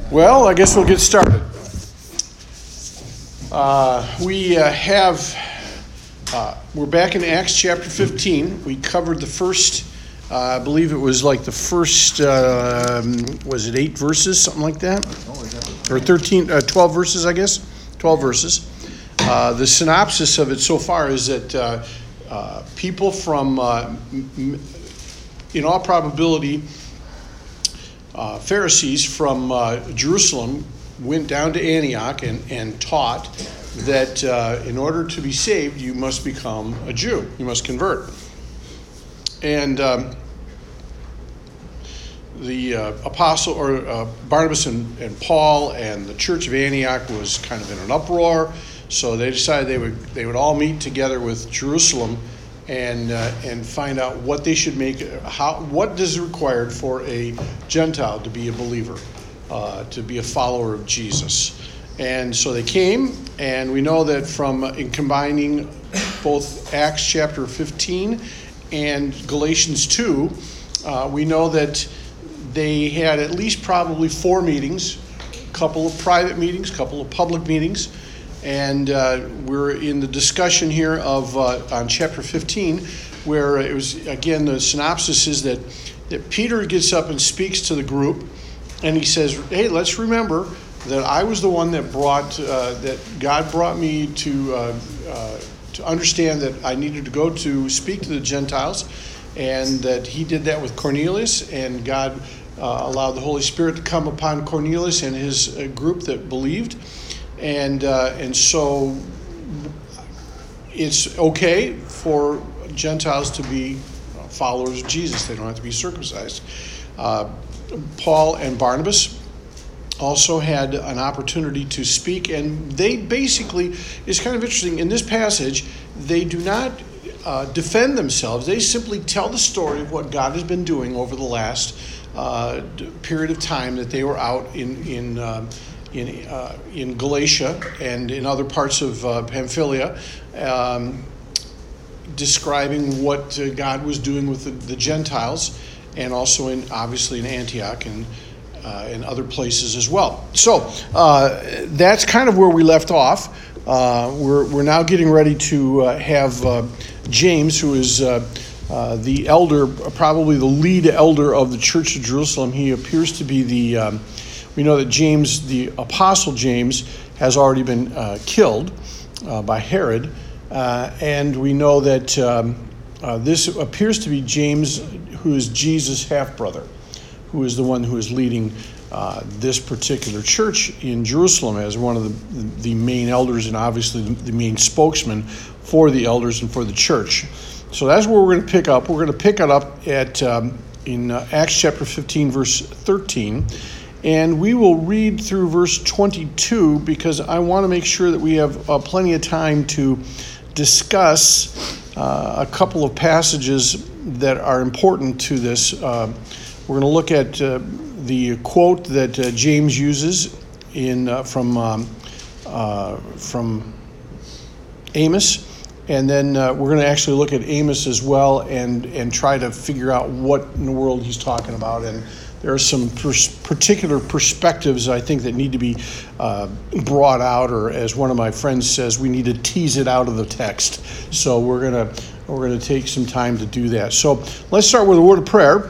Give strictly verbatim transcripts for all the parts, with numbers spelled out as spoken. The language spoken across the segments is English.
Well, I guess we'll get started. Uh, we uh, have, uh, we're back in Acts chapter fifteen. We covered the first, uh, I believe it was like the first, uh, was it eight verses, something like that? Or thirteen, uh, twelve verses, I guess? twelve verses. Uh, the synopsis of it so far is that uh, uh, people from, uh, m- in all probability, Uh, Pharisees from uh, Jerusalem went down to Antioch and, and taught that uh, in order to be saved, you must become a Jew. You must convert. And um, the uh, apostle, or uh, Barnabas and, and Paul and the church of Antioch was kind of in an uproar. So they decided they would they would all meet together with Jerusalem and uh, and find out what they should make, how what is required for a Gentile to be a believer, uh, to be a follower of Jesus. And so they came, and we know that from uh, in combining both Acts chapter fifteen and Galatians two, uh, we know that they had at least probably four meetings, a couple of private meetings, a couple of public meetings. And uh, we're in the discussion here of uh, on chapter fifteen, where it was, again, the synopsis is that, that Peter gets up and speaks to the group, and he says, hey, let's remember that I was the one that brought, uh, that God brought me to uh, uh, to understand that I needed to go to speak to the Gentiles, and that he did that with Cornelius, and God uh, allowed the Holy Spirit to come upon Cornelius and his uh, group that believed. And uh, and so it's okay for Gentiles to be followers of Jesus. They don't have to be circumcised. Uh, Paul and Barnabas also had an opportunity to speak, and they basically, it's kind of interesting, in this passage, they do not uh, defend themselves. They simply tell the story of what God has been doing over the last uh, period of time that they were out in, in uh, in uh, in Galatia and in other parts of uh, Pamphylia, um, describing what uh, God was doing with the, the Gentiles, and also in obviously in Antioch and uh, in other places as well. So uh, that's kind of where we left off. Uh, we're we're now getting ready to uh, have uh, James, who is uh, uh, the elder, probably the lead elder of the Church of Jerusalem. He appears to be the um, We know that James, the Apostle James, has already been uh, killed uh, by Herod. Uh, and we know that um, uh, this appears to be James, who is Jesus' half-brother, who is the one who is leading uh, this particular church in Jerusalem as one of the, the main elders, and obviously the main spokesman for the elders and for the church. So that's where we're going to pick up. We're going to pick it up at um, in uh, Acts chapter fifteen, verse thirteen. And we will read through verse twenty-two because I want to make sure that we have uh, plenty of time to discuss uh, a couple of passages that are important to this. Uh, we're going to look at uh, the quote that uh, James uses in uh, from um, uh, from Amos, and then uh, we're going to actually look at Amos as well and and try to figure out what in the world he's talking about. And there are some pers- particular perspectives, I think, that need to be uh, brought out, or as one of my friends says, we need to tease it out of the text. So we're gonna we're gonna take some time to do that. So let's start with a word of prayer,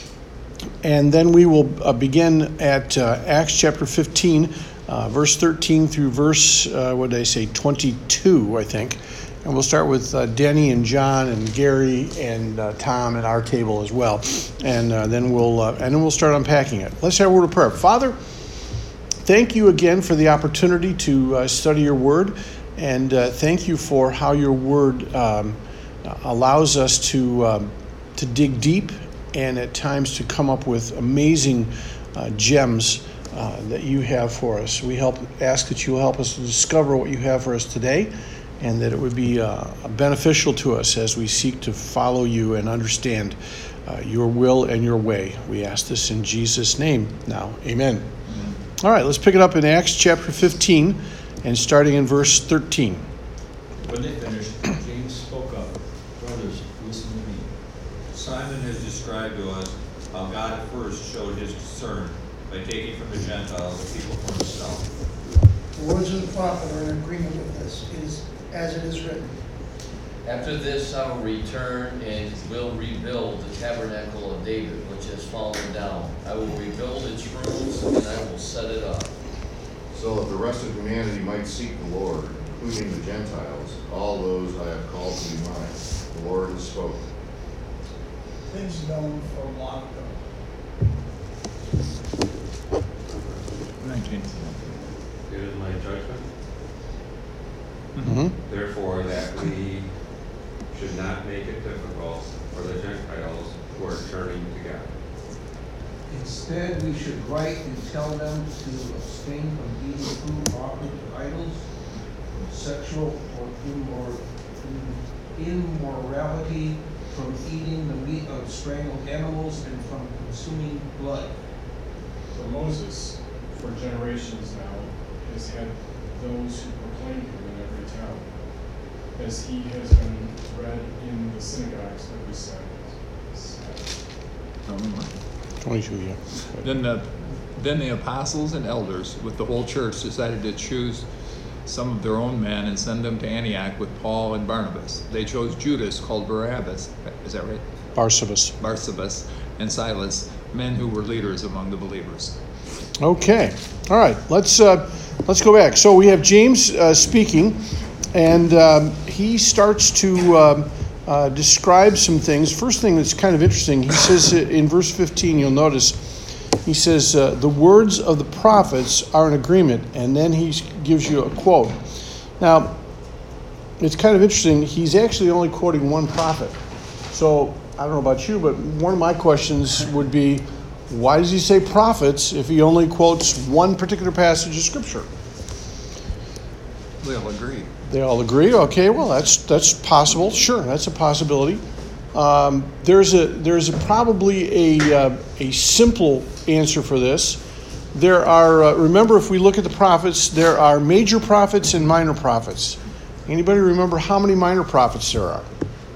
and then we will uh, begin at uh, Acts chapter fifteen, uh, verse thirteen through verse uh, what did I say, twenty-two, I think. And we'll start with uh, Denny and John and Gary and uh, Tom at our table as well, and uh, then we'll uh, and then we'll start unpacking it. Let's have a word of prayer. Father, thank you again for the opportunity to uh, study your word, and uh, thank you for how your word um, allows us to um, to dig deep and at times to come up with amazing uh, gems uh, that you have for us. We help ask that you will help us to discover what you have for us today, and that it would be uh, beneficial to us as we seek to follow you and understand uh, your will and your way. We ask this in Jesus' name now. Amen. Amen. All right, let's pick it up in Acts chapter fifteen and starting in verse thirteen. When they finished, James spoke up. Brothers, listen to me. Simon has described to us how God first showed his concern by taking from the Gentiles the people from the south. The words of the prophet are in agreement with this, it is as it is written. After this I will return and will rebuild the tabernacle of David, which has fallen down. I will rebuild its ruins and I will set it up. So that the rest of humanity might seek the Lord, including the Gentiles, all those I have called to be mine. The Lord has spoken. Things known for a long ago. nineteen. It is my judgment, Mhm. therefore, that we should not make it difficult for the Gentiles who are turning to God. Instead, we should write and tell them to abstain from eating food offered to idols, from sexual or immor- immorality, from eating the meat of strangled animals, and from consuming blood. So Moses, for generations now, has had those who proclaim him in every town, as he has been read in the synagogues every Sabbath. twenty-two, yeah. Then the, then the apostles and elders with the whole church decided to choose some of their own men and send them to Antioch with Paul and Barnabas. They chose Judas, called Barabbas, is that right? Barsabas. Barsabas, and Silas, men who were leaders among the believers. Okay. All right. Let's uh, let's go back. So we have James uh, speaking, and um, he starts to um, uh, describe some things. First thing that's kind of interesting, he says in verse fifteen, you'll notice, he says, uh, the words of the prophets are in agreement, and then he gives you a quote. Now, it's kind of interesting. He's actually only quoting one prophet. So I don't know about you, but one of my questions would be, why does he say prophets if he only quotes one particular passage of Scripture? They all agree. They all agree? Okay, well, that's that's possible. Sure, that's a possibility. Um, there's a there's a, probably a uh, a simple answer for this. There are, uh, remember, if we look at the prophets, there are major prophets and minor prophets. Anybody remember how many minor prophets there are?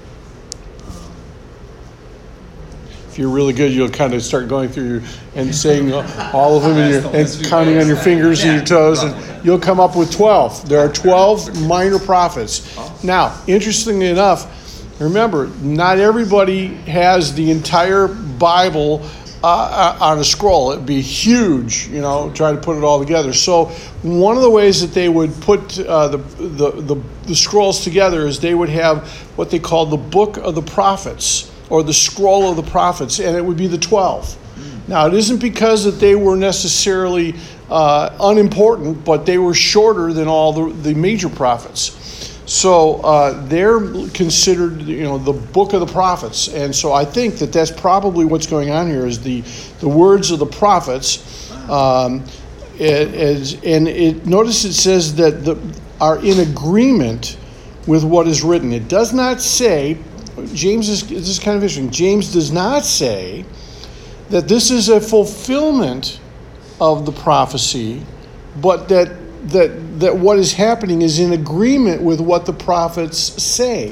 If you're really good, you'll kind of start going through your, and saying all of them in your, and counting on your fingers and your toes, and you'll come up with twelve. There are twelve minor prophets. Now, interestingly enough, remember, not everybody has the entire Bible uh, on a scroll. It'd be huge, you know, try to put it all together. So one of the ways that they would put uh, the, the, the, the scrolls together is they would have what they call the Book of the Prophets, or the scroll of the prophets, and it would be the twelve. Mm. Now, it isn't because that they were necessarily uh, unimportant, but they were shorter than all the, the major prophets. So uh, they're considered, you know, the book of the prophets. And so I think that that's probably what's going on here is the, the words of the prophets. Um, it, is, and it, notice it says that the, are in agreement with what is written. It does not say, James is, this is kind of interesting. James does not say that this is a fulfillment of the prophecy, but that that that what is happening is in agreement with what the prophets say.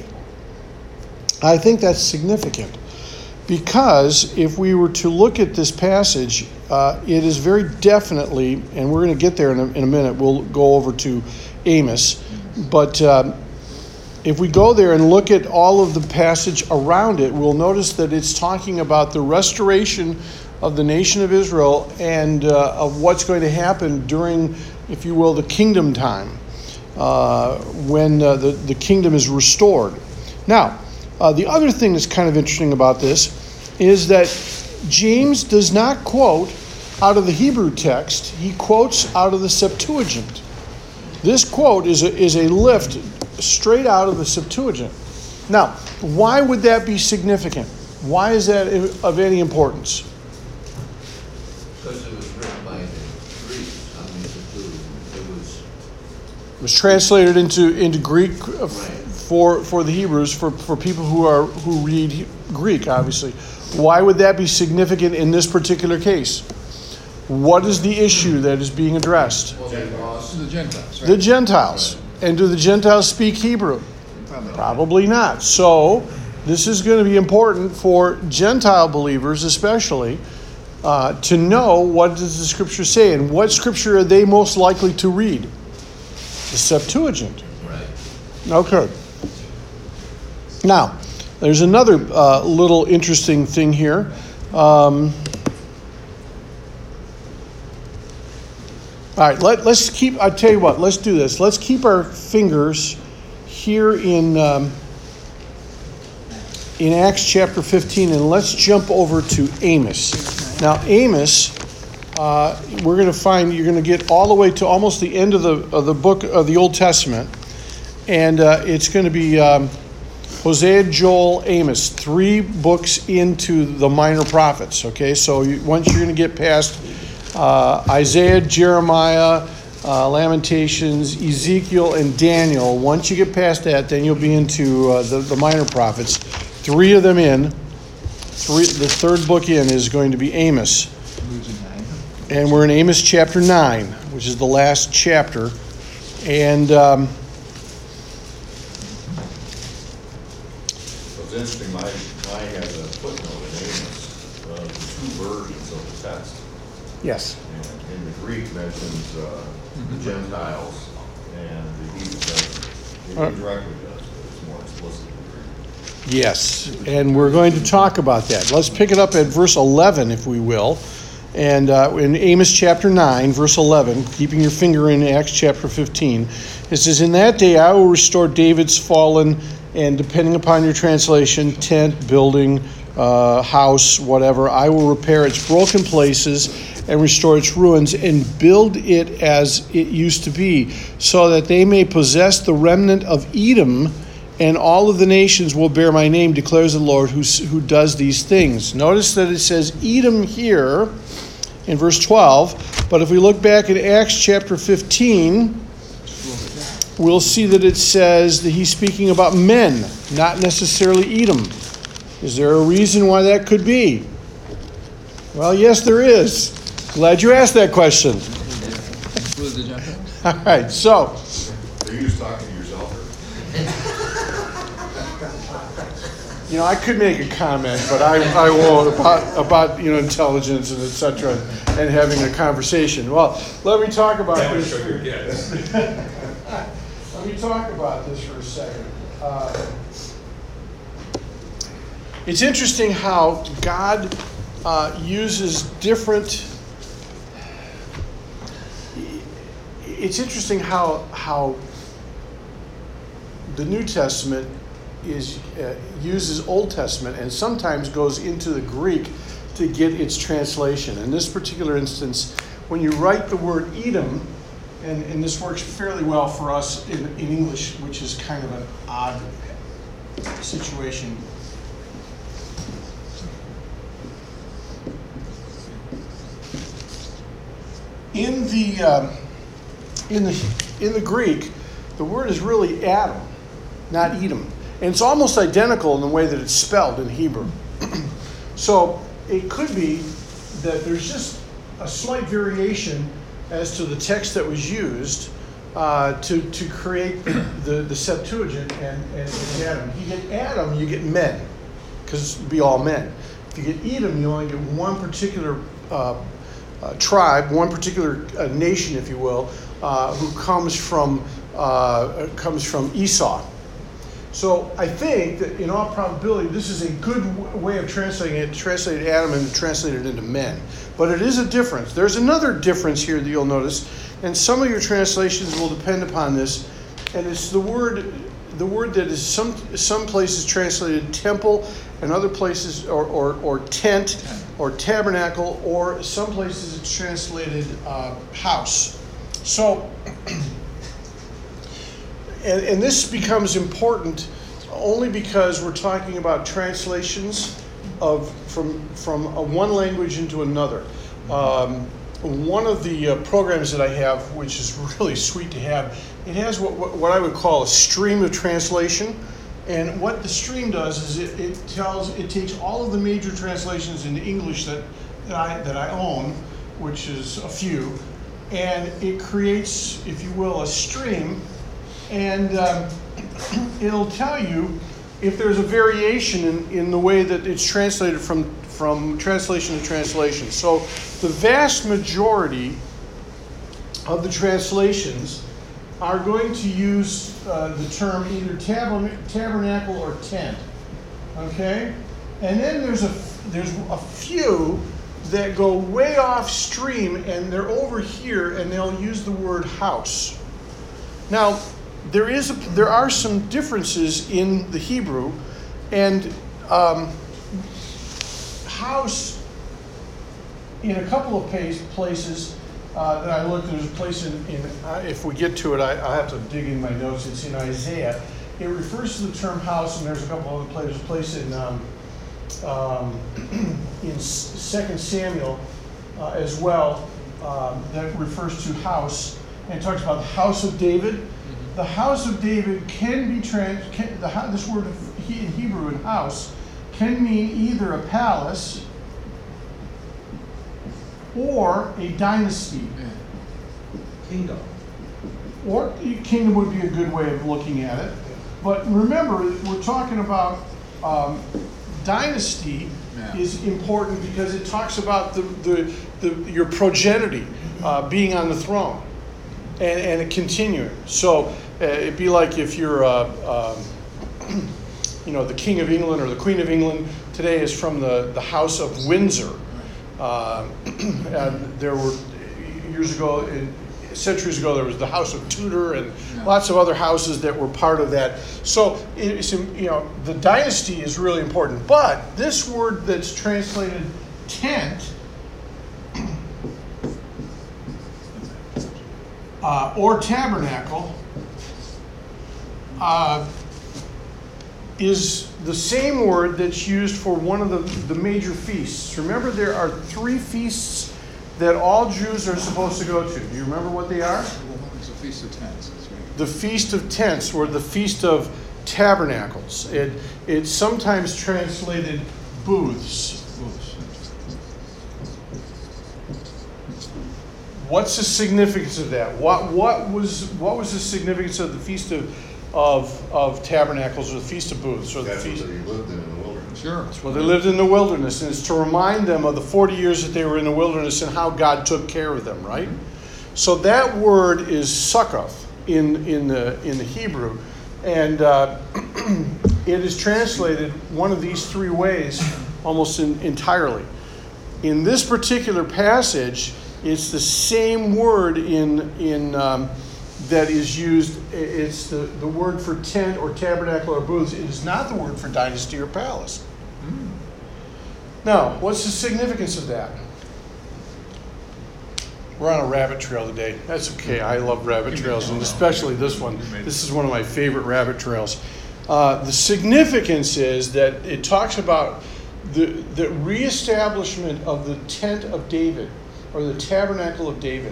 I think that's significant because if we were to look at this passage, uh, it is very definitely, and we're going to get there in a, in a minute. We'll go over to Amos, but. Um, If we go there and look at all of the passage around it, we'll notice that it's talking about the restoration of the nation of Israel and uh, of what's going to happen during, if you will, the kingdom time, uh, when uh, the, the kingdom is restored. Now, uh, the other thing that's kind of interesting about this is that James does not quote out of the Hebrew text. He quotes out of the Septuagint. This quote is a, is a lift straight out of the Septuagint. Now, why would that be significant? Why is that of any importance? Because it was written by the Greeks, I mean, it was... It was translated into, into Greek for for the Hebrews, for, for people who are who read Greek, obviously. Why would that be significant in this particular case? What is the issue that is being addressed? Well, they lost The Gentiles, right? The Gentiles. And do the Gentiles speak Hebrew? Probably not. So this is going to be important for Gentile believers especially, uh, to know what does the Scripture say and what Scripture are they most likely to read? The Septuagint. Right. Okay. Now, there's another uh, little interesting thing here. Um, all right, let, let's keep, I'll tell you what, let's do this. Let's keep our fingers here in um, in Acts chapter fifteen, and let's jump over to Amos. Now, Amos, uh, we're going to find, you're going to get all the way to almost the end of the of the book of the Old Testament, and uh, it's going to be um, Hosea, Joel, Amos, three books into the minor prophets. Okay, so you, once you're going to get past uh, Isaiah, Jeremiah, uh, Lamentations, Ezekiel, and Daniel, once you get past that, then you'll be into uh, the, the minor prophets. Three of them in. Three. The third book in is going to be Amos. And we're in Amos chapter nine, which is the last chapter. And um, It's interesting, my, mine has a footnote in Amos, uh, the two versions of the text. yes. And in the Greek mentions uh, the Gentiles, and the Hebrew doesn't. It Uh, indirectly does, but it's more explicit in Greek. Yes, and we're going to talk about that. Let's pick it up at verse eleven, if we will. And uh, in Amos chapter nine, verse eleven, keeping your finger in Acts chapter fifteen, it says, "In that day I will restore David's fallen," and depending upon your translation, tent, building, uh, house, whatever, "I will repair its broken places and restore its ruins and build it as it used to be, so that they may possess the remnant of Edom, and all of the nations will bear my name, declares the Lord, who, who does these things." Notice that it says Edom here in verse twelve, but if we look back at Acts chapter fifteen, we'll see that it says that he's speaking about men, not necessarily Edom. Is there a reason why that could be? Well, yes, there is. Glad you asked that question. Exclude the Gentiles? All right, so Are you just talking to yourself, or? you know, I could make a comment, but I, I won't about about you know intelligence and et cetera, and having a conversation. Well, let me talk about That would this. show your kids. Let me talk about this for a second. Uh, it's interesting how God uh, uses different. It's interesting how how the New Testament is uh, uses Old Testament and sometimes goes into the Greek to get its translation. In this particular instance, when you write the word Edom, and, and this works fairly well for us in, in English, which is kind of an odd situation. In the um, in the in the Greek, the word is really Adam, not Edom. And it's almost identical in the way that it's spelled in Hebrew. So it could be that there's just a slight variation as to the text that was used uh, to, to create the, the, the Septuagint and, and, and Adam. If you get Adam, you get men, because it'd be all men. If you get Edom, you only get one particular uh, uh, tribe, one particular uh, nation, if you will, uh, who comes from uh, comes from Esau. So I think that in all probability, this is a good w- way of translating it, translated Adam and translated into men. But it is a difference. There's another difference here that you'll notice, and some of your translations will depend upon this, and it's the word the word that is some some places translated temple, and other places or or, or tent or tabernacle, or some places it's translated uh, house. So. And, and this becomes important only because we're talking about translations of from from a one language into another. Um, one of the uh, programs that I have, which is really sweet to have, it has what, what, what I would call a stream of translation. And what the stream does is it, it tells it takes all of the major translations into English that, that I that I own, which is a few, and it creates, if you will, a stream. And um, it'll tell you if there's a variation in, in the way that it's translated from from translation to translation. So the vast majority of the translations are going to use uh, the term either tabern- tabernacle or tent. Okay? And then there's a there's a few that go way off stream and they're over here and they'll use the word house. Now, there is a, there are some differences in the Hebrew, and um, house in a couple of places uh, that I looked. There's a place in, in uh, if we get to it, I, I have to dig in my notes. It's in Isaiah. It refers to the term house, and there's a couple other places. A place in um, um, in Second Samuel uh, as well um, that refers to house and talks about the house of David. The house of David can be trans. Can, the, this word in Hebrew in house can mean either a palace or a dynasty. Kingdom. Or kingdom would be a good way of looking at it. But remember, we're talking about um, dynasty Yeah. is important because it talks about the, the, the your progeny uh, being on the throne and, and it continuing. So uh, it'd be like if you're, uh, um, you know, the King of England or the Queen of England today is from the, the House of Windsor. Uh, and there were, years ago, in, centuries ago, there was the House of Tudor and Yeah. lots of other houses that were part of that. So, it's, you know, the dynasty is really important. But this word that's translated tent uh, or tabernacle uh, is the same word that's used for one of the, the major feasts. Remember, there are three feasts that all Jews are supposed to go to. Do you remember what they are? It's the Feast of Tents. That's right. The Feast of Tents, or the Feast of Tabernacles. It, it's sometimes translated booths. What's the significance of that? What what was what was the significance of the Feast of of, of Tabernacles or the Feast of Booths or the That's what feast? they lived in in the wilderness. Sure. Well, they lived in the wilderness, and it's to remind them of the forty years that they were in the wilderness and how God took care of them, right? So that word is succoth in in the in the Hebrew, and uh, it is translated one of these three ways almost in, entirely. In this particular passage, it's the same word in in um, that is used. It's the, the word for tent or tabernacle or booths. It is not the word for dynasty or palace. Mm. Now, what's the significance of that? We're on a rabbit trail today. That's okay. I love rabbit trails, and especially this one. This is one of my favorite rabbit trails. Uh, the significance is that it talks about the, the reestablishment of the tent of David, or the tabernacle of David.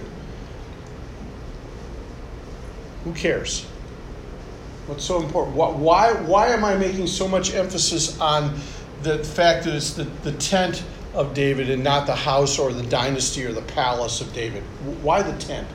Who cares? What's so important? Why, why am I making so much emphasis on the fact that it's the, the tent of David and not the house or the dynasty or the palace of David? Why the tent?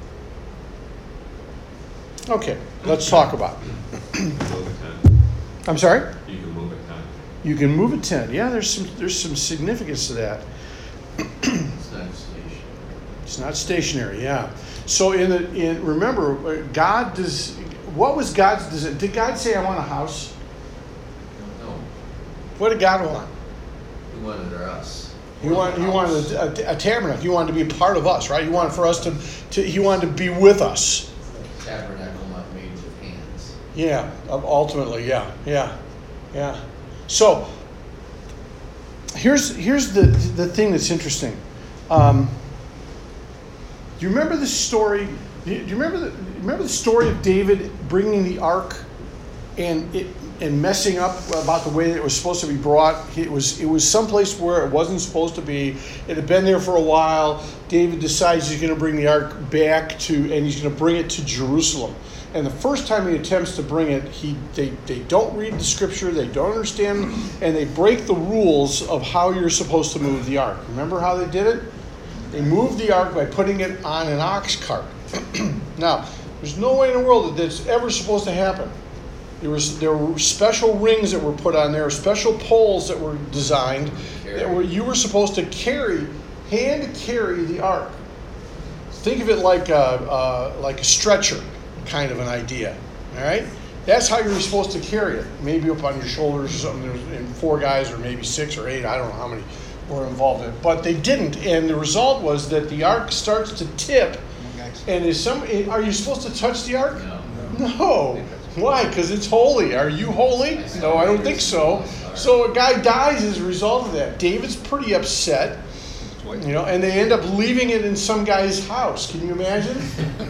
Okay, let's talk about it. Move a tent. I'm sorry? You can move a tent. You can move a tent. Yeah, there's some there's some significance to that. It's not stationary. It's not stationary, yeah. So in the in remember, God does. What was God's design? Did God say, "I want a house"? No, What did God want? he wanted us. He wanted, he wanted a, a, a tabernacle. He wanted to be a part of us, right? He wanted for us to, to, he wanted to be with us. Tabernacle not made with hands. Yeah, ultimately, yeah, yeah, yeah. So here's here's the the thing that's interesting. Um, do you remember the story? Do you remember the remember the story of David bringing the ark and it and messing up about the way that it was supposed to be brought? It was it was someplace where it wasn't supposed to be. It had been there for a while. David decides he's going to bring the ark back to, and he's going to bring it to Jerusalem. And the first time he attempts to bring it, he they, they don't read the scripture, they don't understand, and they break the rules of how you're supposed to move the ark. Remember how they did it? They moved the ark by putting it on an ox cart. Now, there's no way in the world that that's ever supposed to happen. There was there were special rings that were put on there, special poles that were designed, where you were supposed to carry, hand carry the ark. Think of it like a, uh, like a stretcher kind of an idea. All right? That's how you're supposed to carry it. Maybe up on your shoulders or something. There's and four guys or maybe six or eight. I don't know how many were involved in it. But they didn't. And the result was that the ark starts to tip. And is some? Are you supposed to touch the ark? No. No. Why? Because it's holy. Are you holy? No, I don't think so. So a guy dies as a result of that. David's pretty upset. You know, and they end up leaving it in some guy's house. Can you imagine?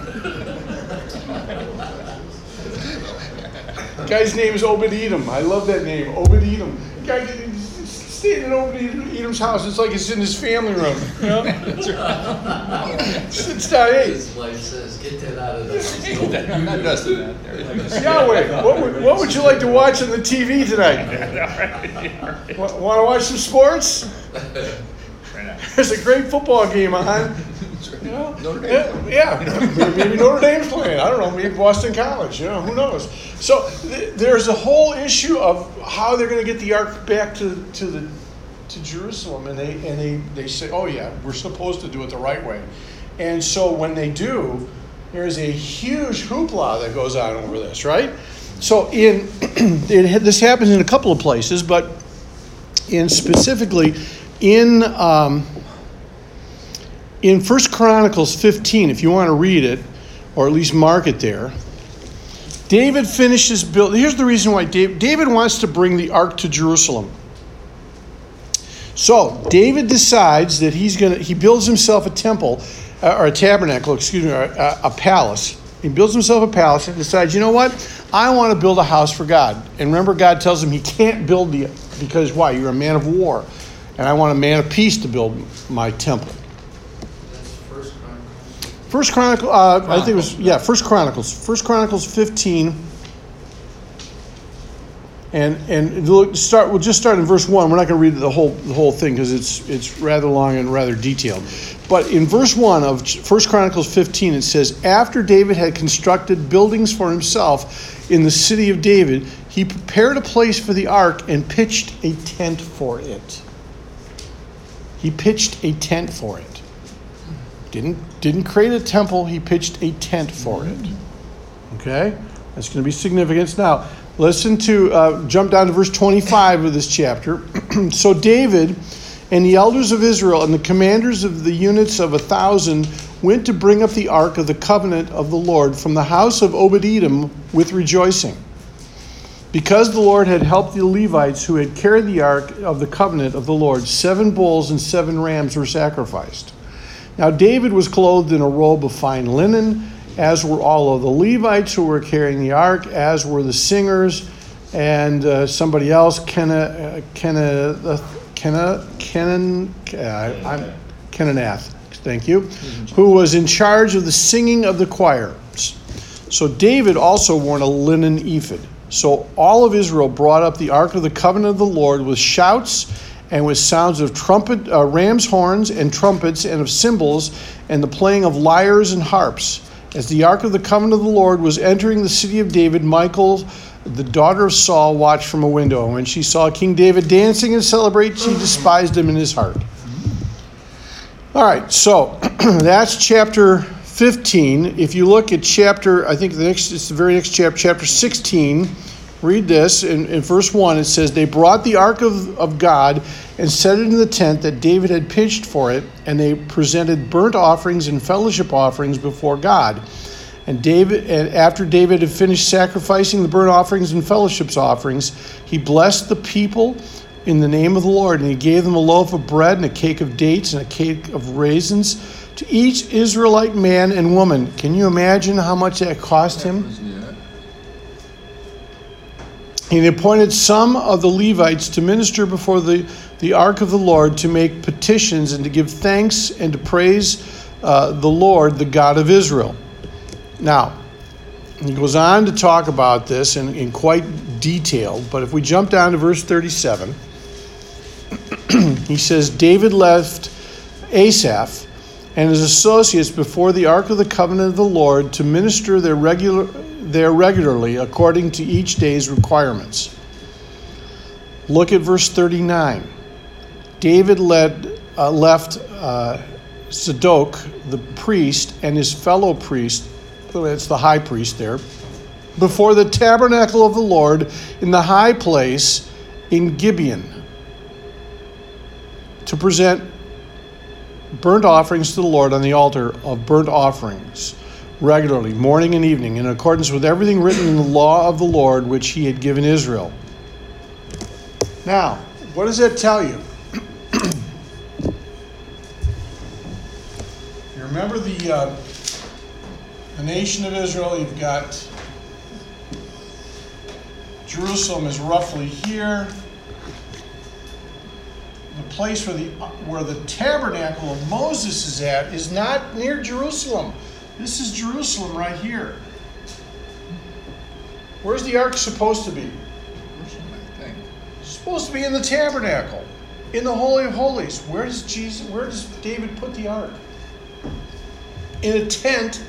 The guy's name is Obed-Edom. I love that name, Obed-Edom. The guy staying in Obed-Edom's house. It's like it's in his family room. You know? Sits down, hey. His wife says, get that out of the I'm not dusting that there. Yahweh, what would, what would you like to watch on the T V tonight? Want to watch some sports? There's a great football game on. You know? Notre Dame. Yeah, yeah. Maybe Notre Dame's playing. I don't know. Maybe Boston College. You know, who knows? So th- there's a whole issue of how they're going to get the ark back to to the to Jerusalem, and they and they they say, oh yeah, we're supposed to do it the right way. And so when they do, there's a huge hoopla that goes on over this, right? So in it, this happens in a couple of places, but in specifically in um, in First Chronicles fifteen, if you want to read it, or at least mark it there, David finishes build. Here's the reason why David, David wants to bring the ark to Jerusalem. So David decides that he's gonna. He builds himself a temple, uh, or a tabernacle, excuse me, or a, a palace. He builds himself a palace and decides, you know what? I want to build a house for God. And remember, God tells him he can't build the because why? You're a man of war, and I want a man of peace to build my temple. First Chronicle, uh, I think it was, yeah, First Chronicles. First Chronicles fifteen. And and look, start. We'll just start in verse one. We're not going to read the whole the whole thing because it's it's rather long and rather detailed. But in verse one of First Chronicles fifteen, it says, after David had constructed buildings for himself in the city of David, he prepared a place for the ark and pitched a tent for it. He pitched a tent for it. Didn't didn't create a temple, he pitched a tent for it. Okay? That's going to be significant. Now, listen to, uh, jump down to verse twenty-five of this chapter. So David and the elders of Israel and the commanders of the units of a thousand went to bring up the ark of the covenant of the Lord from the house of Obed-Edom with rejoicing. Because the Lord had helped the Levites who had carried the ark of the covenant of the Lord, seven bulls and seven rams were sacrificed. Now David was clothed in a robe of fine linen, as were all of the Levites who were carrying the ark, as were the singers, and uh, somebody else, Kenna, Kenna, Kenna, Kenan, uh, I'm Kenath, thank you, who was in charge of the singing of the choirs. So David also wore a linen ephod. So all of Israel brought up the ark of the covenant of the Lord with shouts and with sounds of trumpet, uh, ram's horns and trumpets, and of cymbals, and the playing of lyres and harps. As the ark of the covenant of the Lord was entering the city of David, Michal, the daughter of Saul, watched from a window. And when she saw King David dancing and celebrating, she despised him in his heart. All right, so that's chapter fifteen. If you look at chapter, I think the next, it's the very next chapter, chapter sixteen. Read this. In, in verse one, it says, they brought the ark of, of God and set it in the tent that David had pitched for it, and they presented burnt offerings and fellowship offerings before God. And David, and after David had finished sacrificing the burnt offerings and fellowship offerings, he blessed the people in the name of the Lord, and he gave them a loaf of bread and a cake of dates and a cake of raisins to each Israelite man and woman. Can you imagine how much that cost him? And he appointed some of the Levites to minister before the, the ark of the Lord, to make petitions and to give thanks and to praise uh, the Lord, the God of Israel. Now, he goes on to talk about this in, in quite detail, but if we jump down to verse thirty-seven, he says, David left Asaph and his associates before the ark of the covenant of the Lord to minister their regular there regularly according to each day's requirements. Look at verse thirty-nine. David led, uh, left uh, Zadok, the priest, and his fellow priest, it's the high priest there, before the tabernacle of the Lord in the high place in Gibeon to present burnt offerings to the Lord on the altar of burnt offerings regularly, morning and evening, in accordance with everything written in the law of the Lord which he had given Israel. Now, what does that tell you? You remember the, uh, the nation of Israel, you've got Jerusalem is roughly here. The place where the where the tabernacle of Moses is at is not near Jerusalem. This is Jerusalem right here. Where's the ark supposed to be? It's supposed to be in the tabernacle, in the Holy of Holies. Where does Jesus? Where does David put the ark? In a tent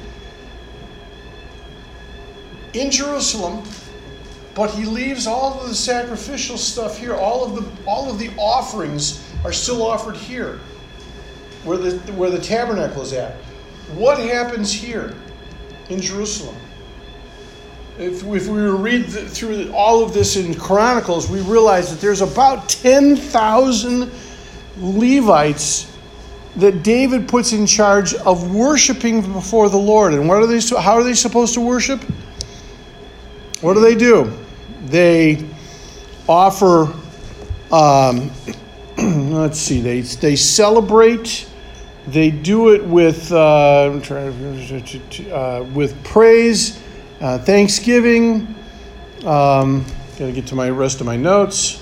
in Jerusalem. But he leaves all of the sacrificial stuff here. All of the all of the offerings are still offered here, where the where the tabernacle is at. What happens here in Jerusalem? If, if we read the, through all of this in Chronicles, we realize that there's about ten thousand Levites that David puts in charge of worshiping before the Lord. And what are they? How are they supposed to worship? What do they do? They offer, um, let's see, they they celebrate. They do it with uh, I'm trying to, uh, with praise, uh, thanksgiving. Um, Got to get to my rest of my notes.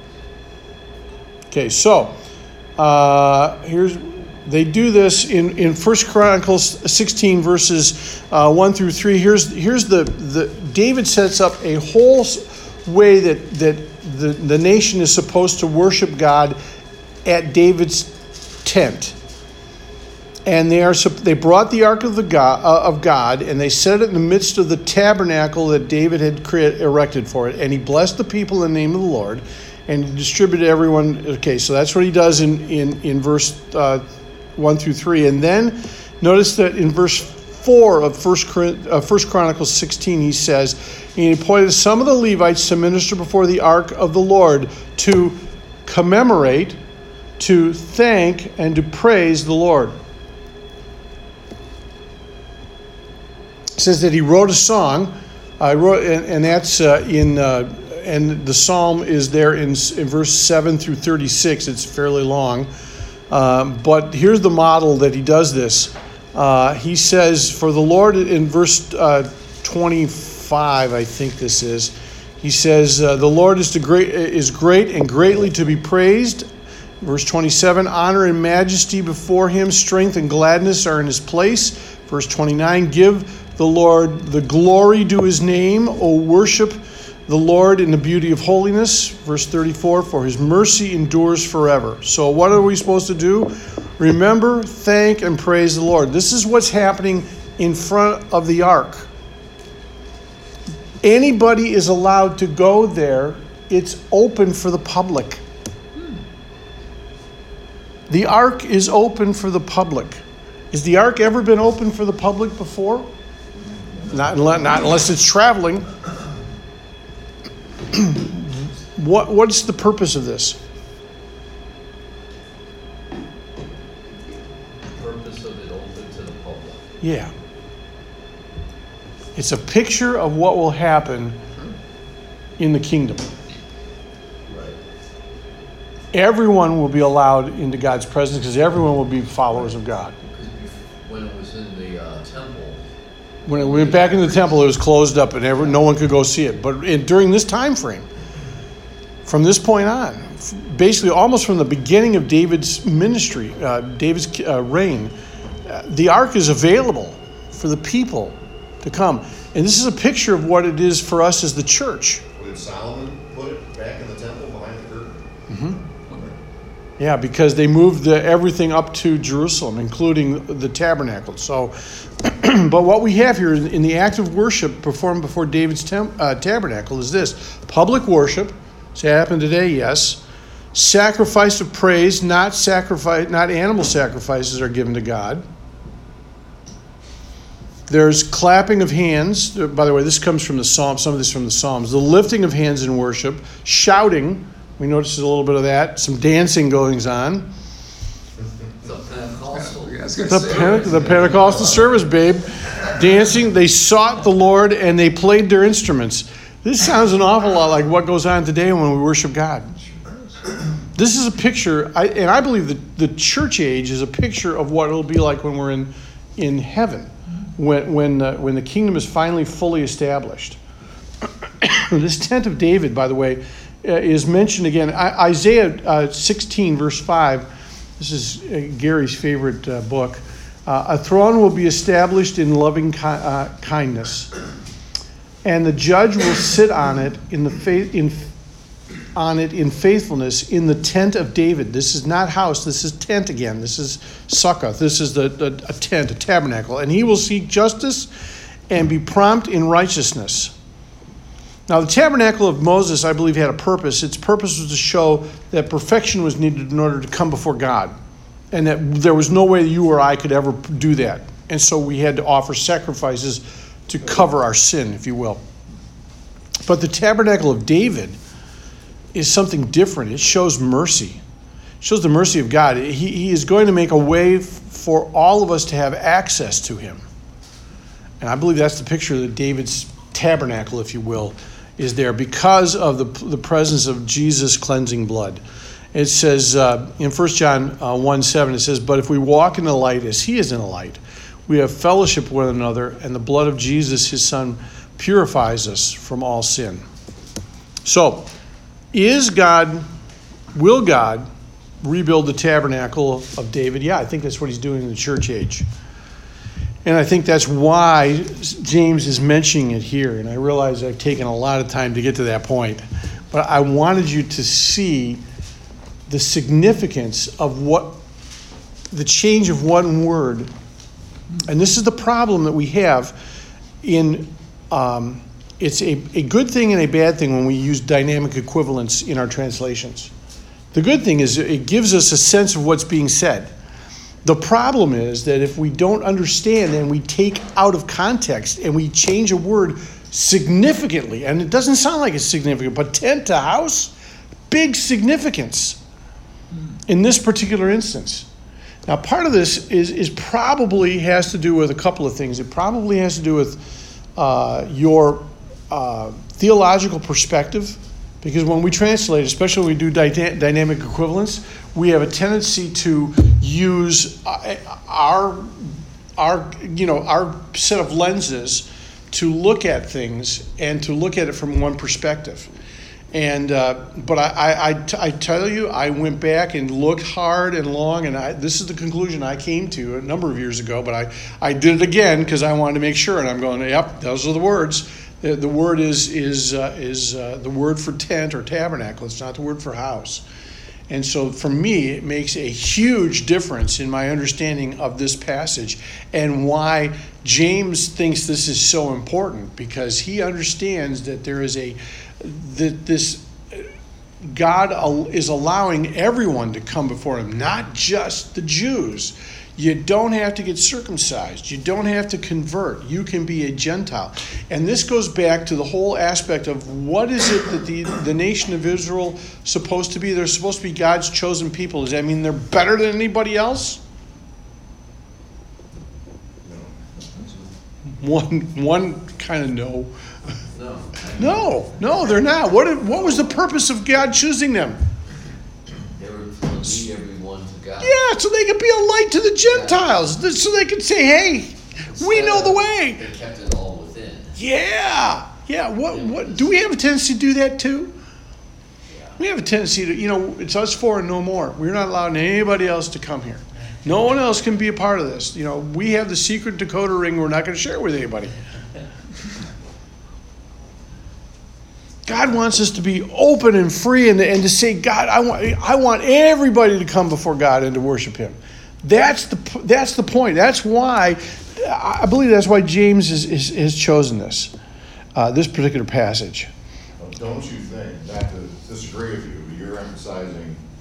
Okay, so uh, here's. They do this in, in First Chronicles sixteen, verses uh, one through three. Here's here's the, the David sets up a whole way that that the, the nation is supposed to worship God at David's tent. And they are they brought the ark of the God uh, of God, and they set it in the midst of the tabernacle that David had created, erected for it. And he blessed the people in the name of the Lord, and he distributed everyone. Okay, so that's what he does in in in verse Uh, one through three. And then notice that in verse four of First Chronicles sixteen, he says, he appointed some of the Levites to minister before the ark of the Lord to commemorate, to thank, and to praise the Lord. It says that he wrote a song, I wrote, and, and that's uh, in, uh, and the psalm is there in, in verse seven through thirty-six. It's fairly long. Um, but here's the model that he does this. Uh, he says, for the Lord, in verse uh, twenty-five, I think this is, he says, uh, the Lord is, to great, is great and greatly to be praised. Verse twenty-seven, honor and majesty before him, strength and gladness are in his place. Verse twenty-nine, give the Lord the glory due his name. O worship the Lord in the beauty of holiness. Verse thirty-four, for his mercy endures forever. So what are we supposed to do? Remember, thank, and praise the Lord. This is what's happening in front of the ark. Anybody is allowed to go there. It's open for the public. The ark is open for the public. Has the ark ever been open for the public before? Not unless, not unless it's traveling. What what's the purpose of this? The purpose of it open to the public. Yeah. It's a picture of what will happen in the kingdom. Right. Everyone will be allowed into God's presence because everyone will be followers of God. Because when it was in the uh, temple, When it went back in the temple, it was closed up and every, no one could go see it. But in, during this time frame, from this point on, basically almost from the beginning of David's ministry, uh, David's uh, reign, uh, the ark is available for the people to come. And this is a picture of what it is for us as the church. Did Solomon put it back in the temple behind the curtain? Mm-hmm. Yeah, because they moved the, everything up to Jerusalem, including the tabernacle. So, but what we have here in the act of worship performed before David's tem- uh, tabernacle is this: public worship. Does it happen today? Yes. Sacrifice of praise, not sacrifice, not animal sacrifices, are given to God. There's clapping of hands. By the way, this comes from the Psalms. Some of this from the Psalms. The lifting of hands in worship, shouting. We notice a little bit of that. Some dancing goings on. The Pentecostal. The, Pente- the Pentecostal service, babe. Dancing. They sought the Lord and they played their instruments. This sounds an awful lot like what goes on today when we worship God. This is a picture, I, and I believe that the church age is a picture of what it'll be like when we're in, in heaven, when when uh, when the kingdom is finally fully established. This tent of David, by the way, uh, is mentioned again. I, Isaiah uh, sixteen, verse five. This is uh, Gary's favorite uh, book. Uh, a throne will be established in loving ki- uh, kindness, and the judge will sit on it in the faith in. on it in faithfulness in the tent of David. This is not house. This is tent again. This is sukkah. This is the, the a tent, a tabernacle. And he will seek justice and be prompt in righteousness. Now, the tabernacle of Moses, I believe, had a purpose. Its purpose was to show that perfection was needed in order to come before God, and that there was no way you or I could ever do that. And so we had to offer sacrifices to cover our sin, if you will. But the tabernacle of David is something different. It shows mercy. It shows the mercy of God. He, he is going to make a way f- for all of us to have access to him. And I believe that's the picture that David's tabernacle, if you will, is there because of the, the presence of Jesus' cleansing blood. It says uh, in First John uh, one seven, it says, "But if we walk in the light as he is in the light, we have fellowship with one another, and the blood of Jesus, his son, purifies us from all sin." So, Is God, will God rebuild the tabernacle of David? Yeah, I think that's what he's doing in the church age. And I think that's why James is mentioning it here. And I realize I've taken a lot of time to get to that point. But I wanted you to see the significance of what, the change of one word. And this is the problem that we have in... Um, It's a, a good thing and a bad thing when we use dynamic equivalence in our translations. The good thing is it gives us a sense of what's being said. The problem is that if we don't understand and we take out of context and we change a word significantly, and it doesn't sound like it's significant, but tent to house, big significance in this particular instance. Now, part of this is, is probably has to do with a couple of things. It probably has to do with uh, your Uh, theological perspective, because when we translate, especially when we do dy- dynamic equivalence, we have a tendency to use uh, our our you know our set of lenses to look at things and to look at it from one perspective. And uh, but I, I, I, t- I tell you, I went back and looked hard and long, and I, this is the conclusion I came to a number of years ago. But I, I did it again because I wanted to make sure, and I'm going, yep, those are the words. The, the word is is uh, is uh, the word for tent or tabernacle. It's not the word for house. And so for me, it makes a huge difference in my understanding of this passage and why James thinks this is so important, because he understands that there is a that this God is allowing everyone to come before him, not just the Jews. You don't have to get circumcised. You don't have to convert. You can be a Gentile. And this goes back to the whole aspect of what is it that the, the nation of Israel supposed to be? They're supposed to be God's chosen people. Does that mean they're better than anybody else? One, one kind of no. No. No, no, they're not. What, what was the purpose of God choosing them? They were to lead everyone to God. Yeah, so they could be a light to the Gentiles. So they could say, hey, we know the way. They kept it all within. Yeah, yeah. What, what, do we have a tendency to do that too? Yeah. We have a tendency to, you know, it's us four and no more. We're not allowing anybody else to come here. No one else can be a part of this. You know, we have the secret decoder ring we're not going to share with anybody. God wants us to be open and free and, and to say, God, I want I want everybody to come before God and to worship him. That's the that's the point. That's why, I believe that's why James is, is, has chosen this, uh, this particular passage. Don't you think, not to disagree with you, but you're emphasizing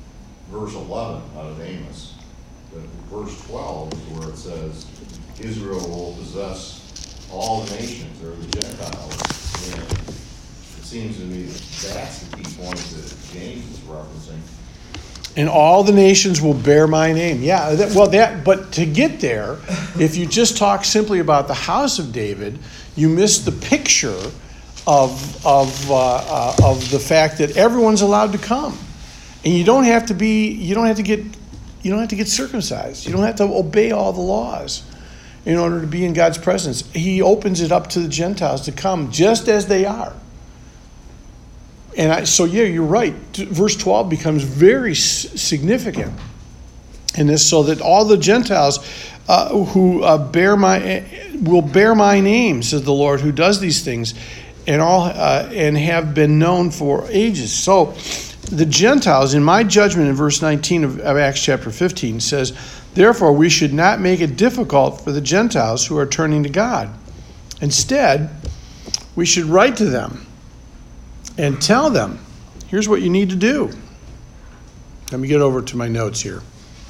verse eleven out of Amos. But verse twelve is where it says, Israel will possess all the nations, or the Gentiles. And it seems to me that that's the key point that James is referencing. And all the nations will bear my name. Yeah, that, well, that. But to get there, if you just talk simply about the house of David, you miss the picture of of uh, uh, of the fact that everyone's allowed to come, and you don't have to be. You don't have to get. You don't have to get circumcised. You don't have to obey all the laws in order to be in God's presence. He opens it up to the Gentiles to come just as they are. And I, so, yeah, you're right. Verse twelve becomes very significant in this, so that all the Gentiles uh, who uh, bear my will bear my name, says the Lord, who does these things, and all uh, and have been known for ages. So, the Gentiles, in my judgment, in verse nineteen of, of Acts chapter fifteen, says, therefore, we should not make it difficult for the Gentiles who are turning to God. Instead, we should write to them and tell them, here's what you need to do. Let me get over to my notes here.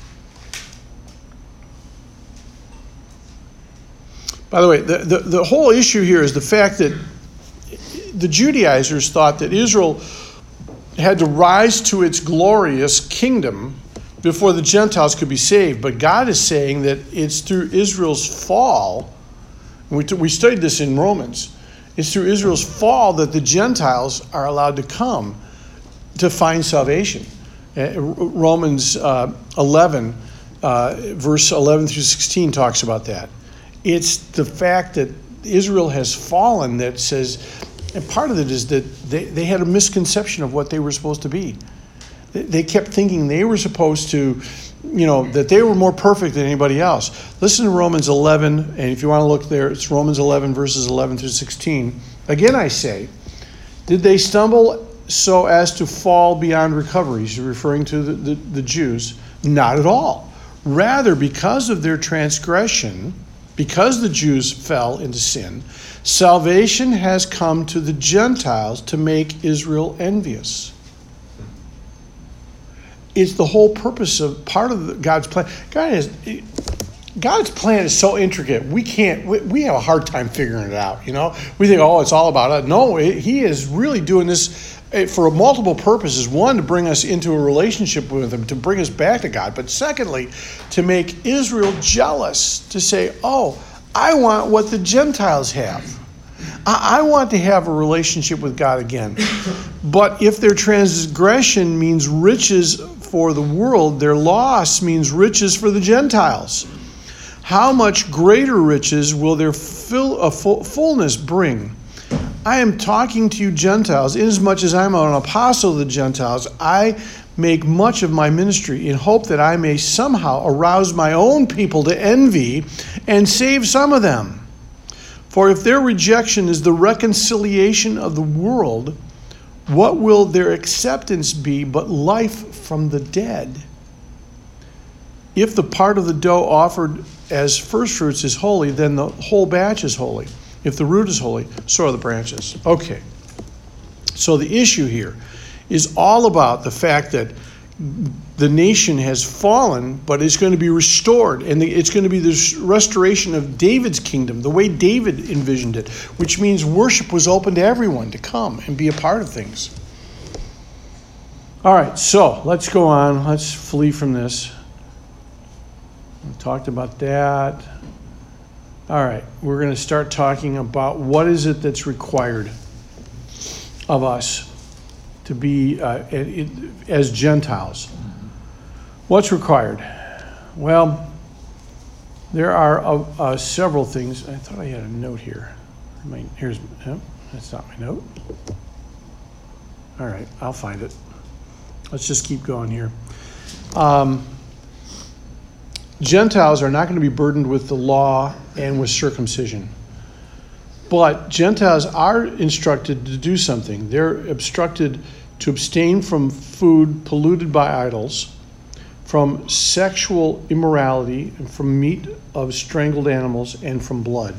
By the way, the, the, the whole issue here is the fact that the Judaizers thought that Israel had to rise to its glorious kingdom before the Gentiles could be saved. But God is saying that it's through Israel's fall, and we, we studied this in Romans, it's through Israel's fall that the Gentiles are allowed to come to find salvation. Uh, Romans uh, eleven, uh, verse eleven through sixteen talks about that. It's the fact that Israel has fallen that says, and part of it is that they, they had a misconception of what they were supposed to be. They, they kept thinking they were supposed to, you know, that they were more perfect than anybody else. Listen to Romans eleven, and if you want to look there, it's Romans eleven, verses eleven through sixteen. Again, I say, did they stumble so as to fall beyond recovery? He's referring to the, the, the Jews. Not at all. Rather, because of their transgression, because the Jews fell into sin, salvation has come to the Gentiles to make Israel envious. It's the whole purpose of part of God's plan. God is, God's plan is so intricate. We can't. We, we have a hard time figuring it out. You know, we think, oh, it's all about it. No, it, He is really doing this for multiple purposes. One, to bring us into a relationship with Him, to bring us back to God. But secondly, to make Israel jealous. To say, oh, I want what the Gentiles have. I want to have a relationship with God again. But if their transgression means riches for the world, their loss means riches for the Gentiles. How much greater riches will their fill, uh, full, fullness bring? I am talking to you Gentiles, inasmuch as I'm an apostle of the Gentiles. I make much of my ministry in hope that I may somehow arouse my own people to envy and save some of them. For if their rejection is the reconciliation of the world, what will their acceptance be but life from the dead? If the part of the dough offered as first fruits is holy, then the whole batch is holy. If the root is holy, so are the branches. Okay. So the issue here is all about the fact that the nation has fallen, but it's going to be restored. And it's going to be the restoration of David's kingdom, the way David envisioned it, which means worship was open to everyone to come and be a part of things. All right, so let's go on. Let's flee from this. We talked about that. All right, we're going to start talking about what is it that's required of us to be uh, as Gentiles. What's required? Well, there are uh, uh, several things. I thought I had a note here. I mean, here's, oh, that's not my note. All right, I'll find it. Let's just keep going here. Um, Gentiles are not going to be burdened with the law and with circumcision. But Gentiles are instructed to do something. They're instructed to abstain from food polluted by idols, from sexual immorality, and from meat of strangled animals, and from blood.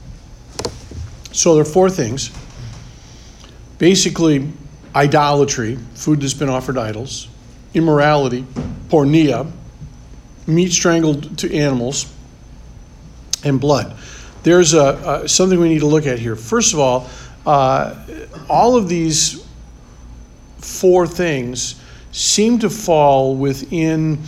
So there are four things. Basically, idolatry, food that's been offered to idols, immorality, porneia, meat strangled to animals, and blood. There's a, a something we need to look at here. First of all, uh, all of these four things seem to fall within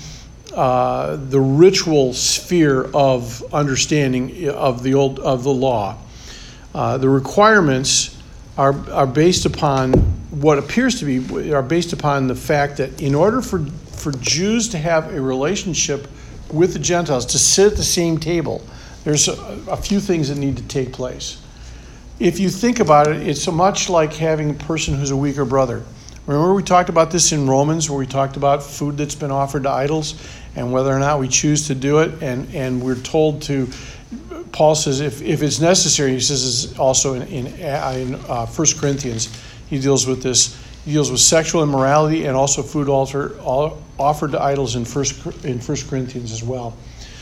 uh, the ritual sphere of understanding of the old of the law. Uh, the requirements are are based upon what appears to be are based upon the fact that in order for for Jews to have a relationship with the Gentiles, to sit at the same table, there's a, a few things that need to take place. If you think about it, it's so much like having a person who's a weaker brother. Remember we talked about this in Romans, where we talked about food that's been offered to idols and whether or not we choose to do it. And, and we're told to, Paul says, if, if it's necessary, he says this also in, in, in uh, First Corinthians, he deals with this. He deals with sexual immorality and also food altar, all, offered to idols in First, in First Corinthians as well.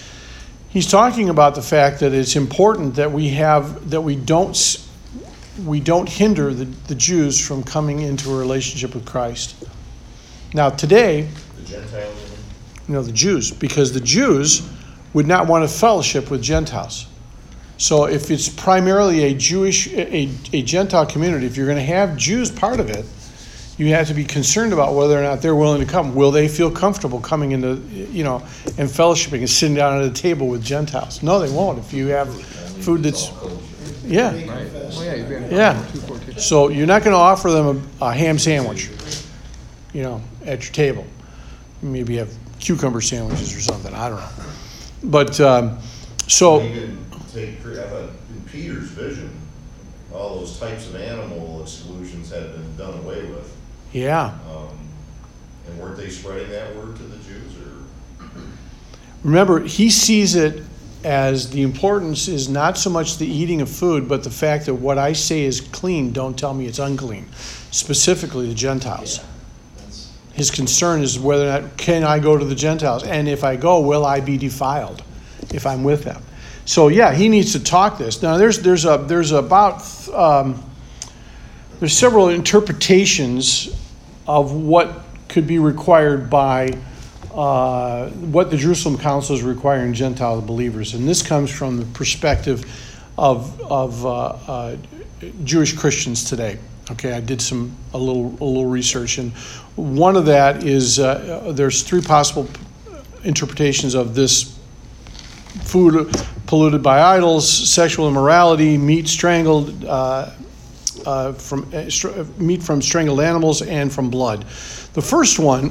He's talking about the fact that it's important that we have, that we don't we don't hinder the, the Jews from coming into a relationship with Christ. Now today, The Gentiles? you know, the Jews, because the Jews would not want to fellowship with Gentiles. So if it's primarily a Jewish, a, a Gentile community, if you're going to have Jews part of it, you have to be concerned about whether or not they're willing to come. Will they feel comfortable coming into, you know, and fellowshipping and sitting down at a table with Gentiles? No, they won't. If you have food that's, yeah, Oh, yeah, you'd be able to- yeah. two fourteen. So you're not going to offer them a, a ham sandwich, you know, at your table. Maybe have cucumber sandwiches or something. I don't know. But um, so. You can take, I thought in Peter's vision, all those types of animal exclusions had been done away with. Yeah. Um, and weren't they spreading that word to the Jews, or? Remember, he sees it as the importance is not so much the eating of food, but the fact that what I say is clean, don't tell me it's unclean. Specifically the Gentiles. His concern is whether or not, can I go to the Gentiles? And if I go, will I be defiled if I'm with them? So yeah, he needs to talk this. Now there's there's a there's about um, there's several interpretations of what could be required by uh, what the Jerusalem Council is requiring Gentile believers, and this comes from the perspective of of uh, uh, Jewish Christians today. Okay, I did some a little a little research, and one of that is uh, there's three possible interpretations of this: food polluted by idols, sexual immorality, meat strangled uh, uh, from uh, str- meat from strangled animals, and from blood. The first one